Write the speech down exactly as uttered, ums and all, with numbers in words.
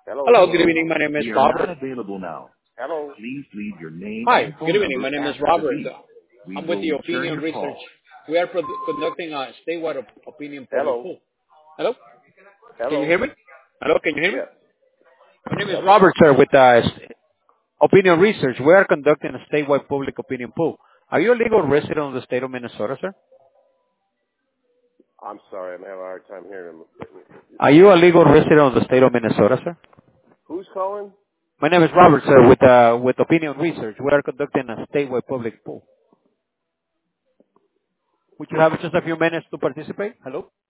Hello. Hello, good evening. My name is We are not Robert. available now. Hello. Please leave your name Hi, and good phone evening. number My name is after the Robert. beep. We I'm with will the return Opinion your Research. call. We are pro- conducting a statewide op- opinion polling Hello. poll. Hello? Can you Hello. hear me? Hello, can you hear me? Yes. My name is Yes. Robert, sir, with uh, st- Opinion Research. We are conducting a statewide public opinion poll. Are you a legal resident of the state of Minnesota, sir? I'm sorry. I'm having a hard time hearing him. Are you a legal resident of the state of Minnesota, sir? Who's calling? My name is Robert, sir, with uh, with Opinion Research. We are conducting a statewide public poll. Would you have just a few minutes to participate? Hello?